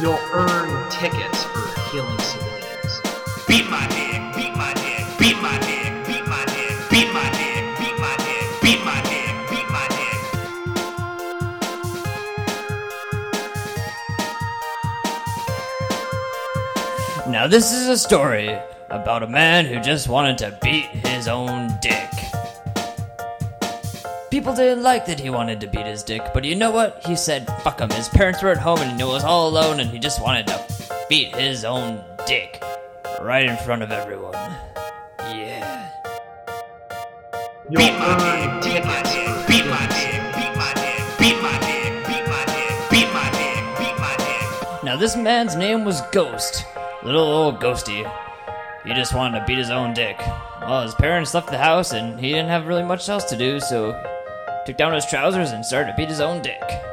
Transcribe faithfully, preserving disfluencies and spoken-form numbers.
You'll earn tickets for killing civilians. Beat my dick, beat my dick, beat my dick, beat my dick, beat my dick, beat my dick, beat my dick, beat my dick. Now this is a story about a man who just wanted to beat his own dick. People didn't like that he wanted to beat his dick, but you know what? He said fuck him. His parents were at home and he was all alone and he just wanted to beat his own dick. Right in front of everyone. Yeah. You'll Beat my earn dick, beat my tickets dick, for beat my killing dick, civilians. beat my dick, beat my dick, beat my dick, beat my dick, beat my dick. Now this man's name was Ghost. Little old Ghosty. He just wanted to beat his own dick. Well, his parents left the house and he didn't have really much else to do, so he took down his trousers and started to beat his own dick.